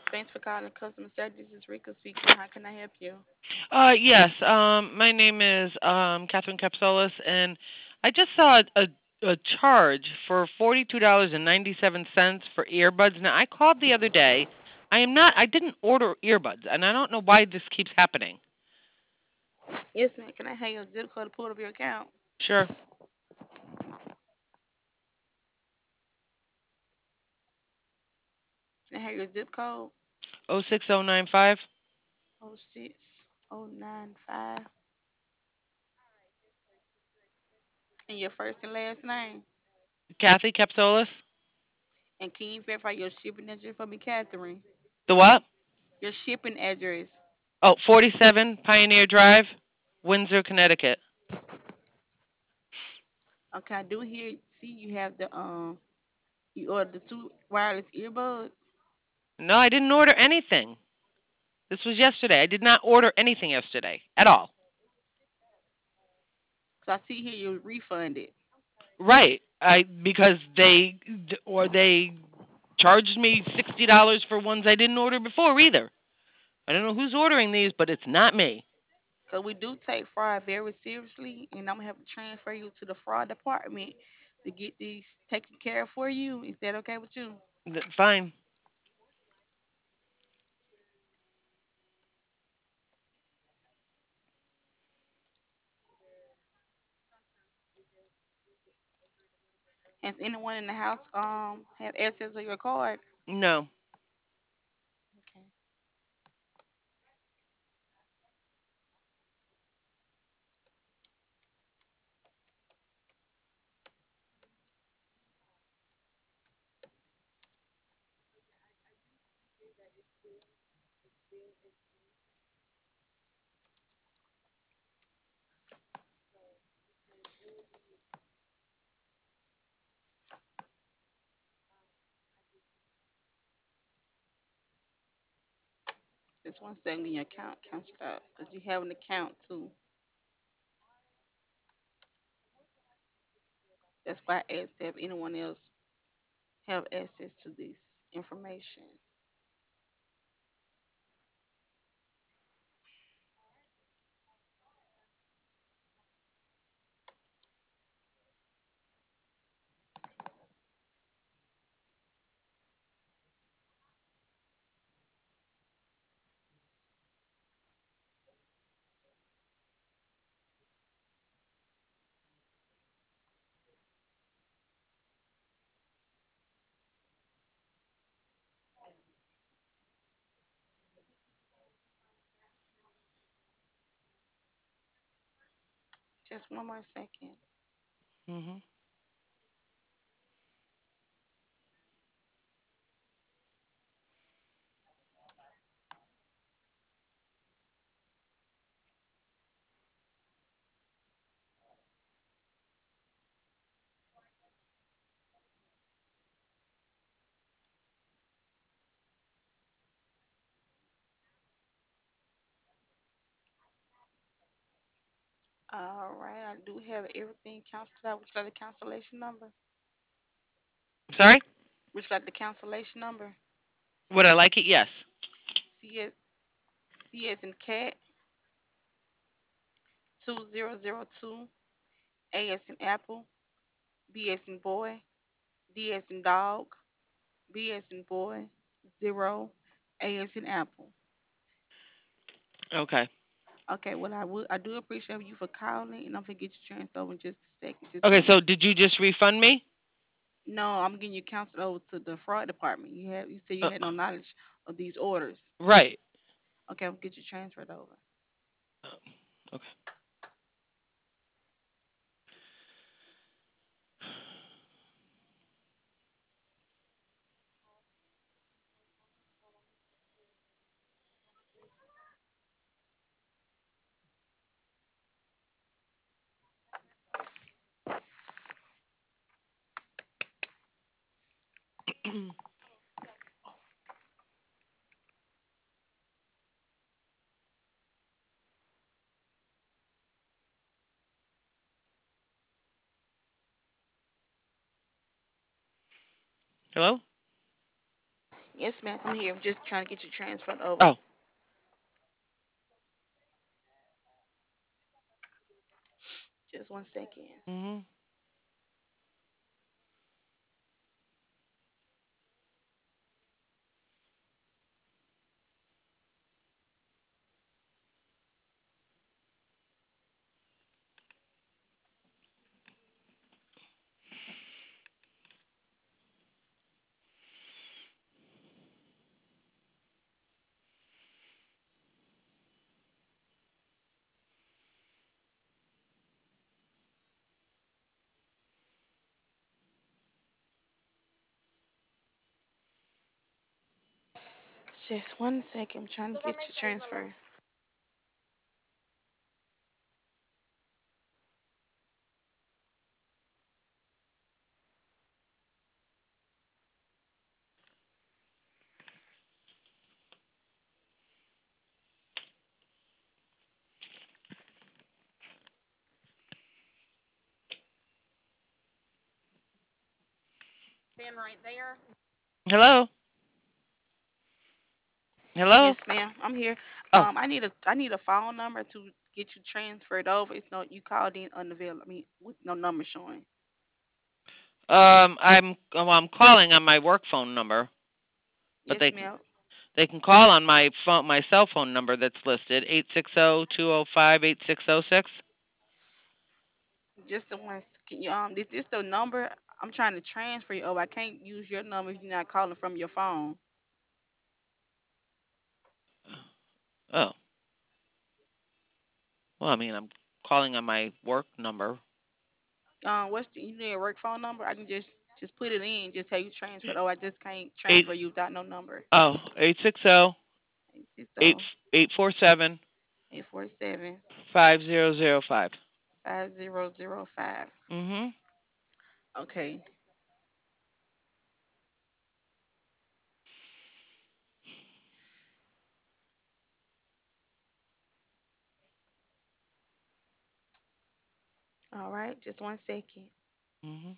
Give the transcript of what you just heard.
Thanks for calling customer service. This is Rika speaking. How can I help you? Yes. My name is Catherine Capsolis, and I just saw a charge for $42.97 for earbuds. Now I called the other day. I am not. I didn't order earbuds, and I don't know why this keeps happening. Yes, ma'am. Can I have your zip code to pull up your account? Sure. Can I have your zip code? 06095. 06095. And your first and last name. Kathy Capsolis. And can you verify your shipping address for me, Catherine? The what? Your shipping address. Oh, 47 Pioneer Drive, Windsor, Connecticut. Okay, I do hear see you have the you ordered the two wireless earbuds. No, I didn't order anything. This was yesterday. I did not order anything yesterday at all. So I see here you refunded. Right. I because they charged me $60 for ones I didn't order before either. I don't know who's ordering these, but it's not me. Because we do take fraud very seriously, and I'm gonna have to transfer you to the fraud department to get these taken care of for you. Is that okay with you? Fine. Has anyone in the house have access to your card? No. Okay. Just one second, your account canceled out because you have an account too. That's why I asked if anyone else have access to this information. Just one more second. Mhm. All right, I do have everything canceled out. Would you like the cancellation number? Sorry? Would you like the cancellation number? Would I like it? Yes. C as C as in cat 2002. A as in apple. B as in boy. D as in dog. B as in boy. 0. A as in apple. Okay. Okay, well I do appreciate you for calling, and I'm gonna get you transferred over in just a second. Just Okay, one so more. did you just refund me? No, I'm getting you counseled over to the fraud department. You said you Uh, had no knowledge of these orders. right. Okay, I'll get you transferred over. Okay. Hello? Yes, ma'am. I'm here. I'm just trying to get you transferred over. Oh. Just 1 second. Mhm. Just 1 second. I'm trying to get you transferred. Been right there. Hello. Hello. Yes, ma'am. I'm here. Oh. I need a phone number to get you transferred over. It's no you called in unavailable. I mean, with no number showing. I'm calling on my work phone number, but Yes, ma'am. they can call on my cell phone number that's listed 860-205-8606. Just the one. Can you this the number I'm trying to transfer you over. I can't use your number if you're not calling from your phone. Oh. Well, I mean, I'm calling on my work number. What's you need a work phone number? I can just put it in. Just have you transferred. Oh, I just can't Eight transfer you without no number. oh 860 860 847 847 5005. 5005. Mhm. Okay. All right. Just 1 second. Mhm.